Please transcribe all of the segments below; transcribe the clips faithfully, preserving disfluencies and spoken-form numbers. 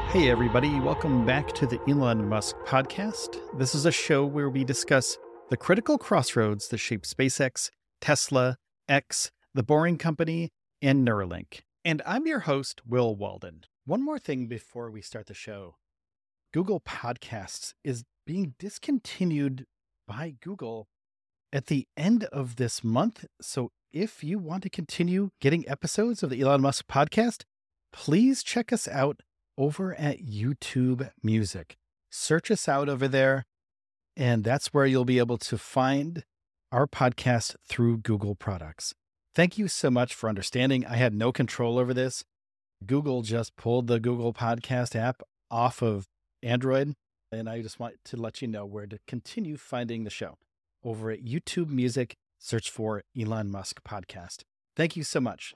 Hey, everybody. Welcome back to the Elon Musk podcast. This is a show where we discuss the critical crossroads that shape SpaceX, Tesla, X, The Boring Company, and Neuralink. And I'm your host, Will Walden. One more thing before we start the show. Google Podcasts is being discontinued by Google at the end of this month. So if you want to continue getting episodes of the Elon Musk podcast, please check us out over at YouTube Music. Search us out over there, and that's where you'll be able to find our podcast through Google products. Thank you so much for understanding. I had no control over this. Google just pulled the Google Podcast app off of Android, and I just want to let you know where to continue finding the show. Over at YouTube Music, search for Elon Musk Podcast. Thank you so much.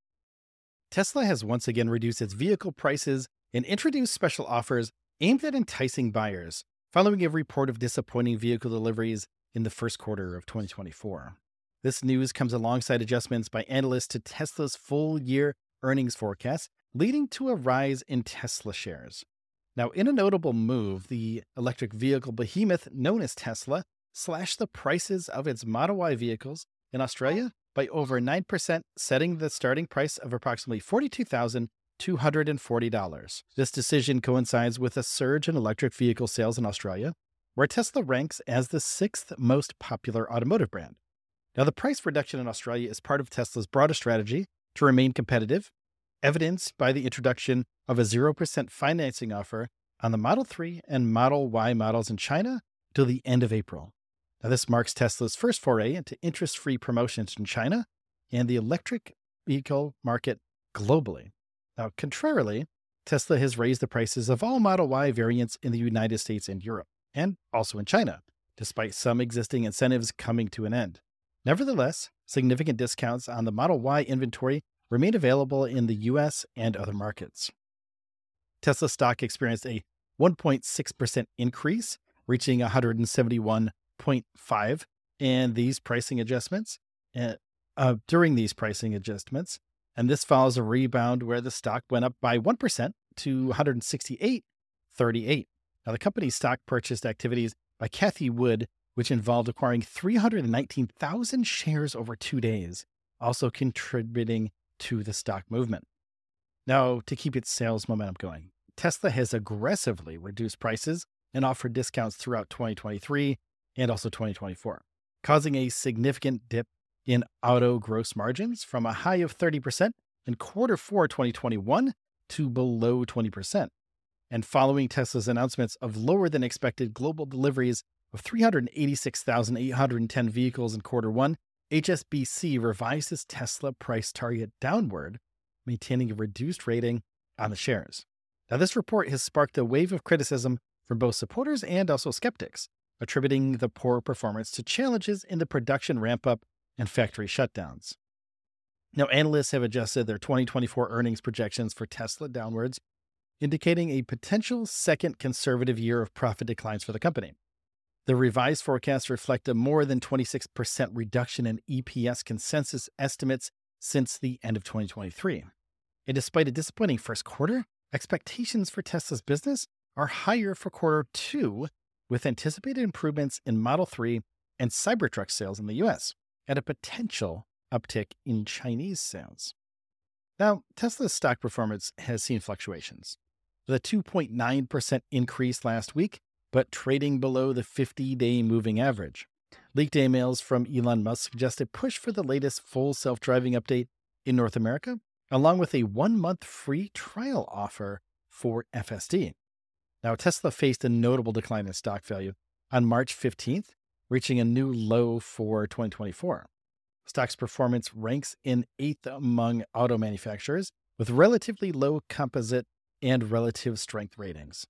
Tesla has once again reduced its vehicle prices and introduced special offers aimed at enticing buyers, following a report of disappointing vehicle deliveries in the first quarter of twenty twenty-four. This news comes alongside adjustments by analysts to Tesla's full-year earnings forecast, leading to a rise in Tesla shares. Now, in a notable move, the electric vehicle behemoth known as Tesla slashed the prices of its Model Y vehicles in Australia by over nine percent, setting the starting price of approximately forty-two thousand two hundred forty dollars. This decision coincides with a surge in electric vehicle sales in Australia, where Tesla ranks as the sixth most popular automotive brand. Now, the price reduction in Australia is part of Tesla's broader strategy to remain competitive, evidenced by the introduction of a zero percent financing offer on the Model three and Model Y models in China till the end of April. Now, this marks Tesla's first foray into interest-free promotions in China and the electric vehicle market globally. Now, contrarily, Tesla has raised the prices of all Model Y variants in the United States and Europe, and also in China, despite some existing incentives coming to an end. Nevertheless, significant discounts on the Model Y inventory remain available in the U S and other markets. Tesla stock experienced a one point six percent increase, reaching one hundred seventy-one point five, and these pricing adjustments, uh, uh, during these pricing adjustments, and this follows a rebound where the stock went up by one percent to one hundred sixty-eight point three eight. Now, the company's stock purchased activities by Cathie Wood, which involved acquiring three hundred nineteen thousand shares over two days, also contributing to the stock movement. Now, to keep its sales momentum going, Tesla has aggressively reduced prices and offered discounts throughout twenty twenty-three and also twenty twenty-four, causing a significant dip in auto gross margins from a high of thirty percent in quarter four twenty twenty-one to below twenty percent. And following Tesla's announcements of lower than expected global deliveries of three hundred eighty-six thousand eight hundred ten vehicles in quarter one, H S B C revised its Tesla price target downward, maintaining a reduced rating on the shares. Now, this report has sparked a wave of criticism from both supporters and also skeptics, attributing the poor performance to challenges in the production ramp-up and factory shutdowns. Now, analysts have adjusted their twenty twenty-four earnings projections for Tesla downwards, indicating a potential second conservative year of profit declines for the company. The revised forecasts reflect a more than twenty-six percent reduction in E P S consensus estimates since the end of twenty twenty-three. And despite a disappointing first quarter, expectations for Tesla's business are higher for quarter two, with anticipated improvements in Model three and Cybertruck sales in the U S, and a potential uptick in Chinese sales. Now, Tesla's stock performance has seen fluctuations, with a two point nine percent increase last week, but trading below the fifty-day moving average. Leaked emails from Elon Musk suggest a push for the latest full self-driving update in North America, along with a one-month free trial offer for F S D. Now, Tesla faced a notable decline in stock value on March fifteenth, reaching a new low for twenty twenty-four. Stock's performance ranks in eighth among auto manufacturers, with relatively low composite and relative strength ratings.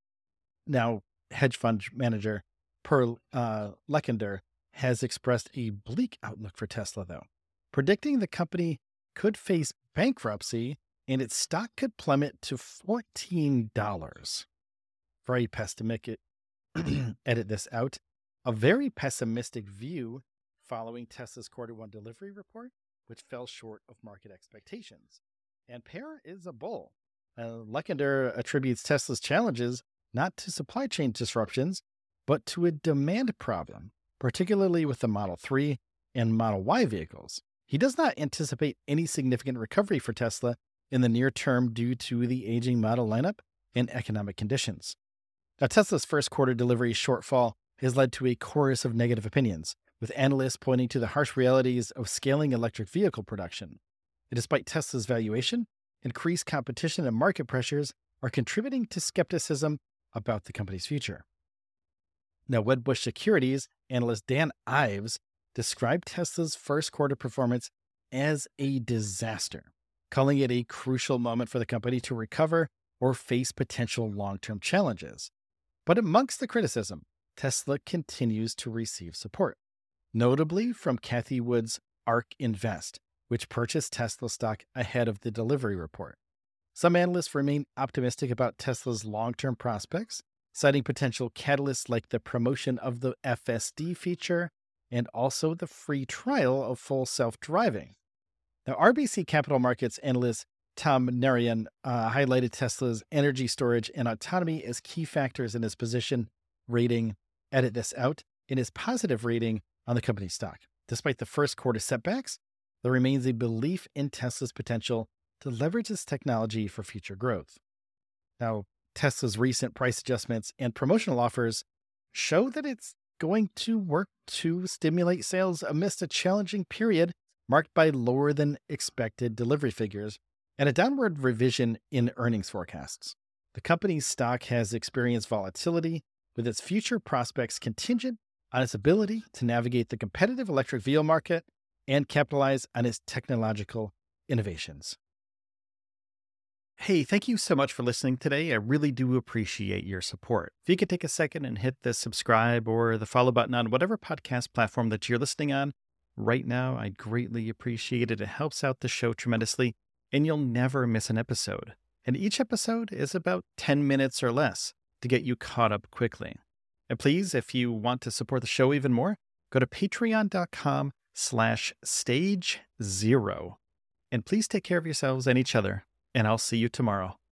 Now, hedge fund manager Pearl uh, Leckender has expressed a bleak outlook for Tesla, though, predicting the company could face bankruptcy and its stock could plummet to fourteen dollars. Very pessimistic, edit this out, a very pessimistic view following Tesla's quarter one delivery report, which fell short of market expectations. And Pear is a bull. Uh, Lekander attributes Tesla's challenges not to supply chain disruptions, but to a demand problem, particularly with the Model three and Model Y vehicles. He does not anticipate any significant recovery for Tesla in the near term due to the aging model lineup and economic conditions. Now, Tesla's first quarter delivery shortfall has led to a chorus of negative opinions, with analysts pointing to the harsh realities of scaling electric vehicle production. And despite Tesla's valuation, increased competition and market pressures are contributing to skepticism about the company's future. Now, Wedbush Securities analyst Dan Ives described Tesla's first quarter performance as a disaster, calling it a crucial moment for the company to recover or face potential long-term challenges. But amongst the criticism, Tesla continues to receive support, notably from Cathie Wood's ARK Invest, which purchased Tesla stock ahead of the delivery report. Some analysts remain optimistic about Tesla's long-term prospects, citing potential catalysts like the promotion of the F S D feature and also the free trial of full self-driving. Now, R B C Capital Markets analyst Tom Narayan uh, highlighted Tesla's energy storage and autonomy as key factors in his position rating, edit this out, in his positive rating on the company's stock. Despite the first quarter setbacks, there remains a belief in Tesla's potential to leverage this technology for future growth. Now, Tesla's recent price adjustments and promotional offers show that it's going to work to stimulate sales amidst a challenging period marked by lower than expected delivery figures and a downward revision in earnings forecasts. The company's stock has experienced volatility, with its future prospects contingent on its ability to navigate the competitive electric vehicle market and capitalize on its technological innovations. Hey, thank you so much for listening today. I really do appreciate your support. If you could take a second and hit the subscribe or the follow button on whatever podcast platform that you're listening on right now, I'd greatly appreciate it. It helps out the show tremendously, and you'll never miss an episode. And each episode is about ten minutes or less to get you caught up quickly. And please, if you want to support the show even more, go to patreon.com slash stage zero. And please take care of yourselves and each other, and I'll see you tomorrow.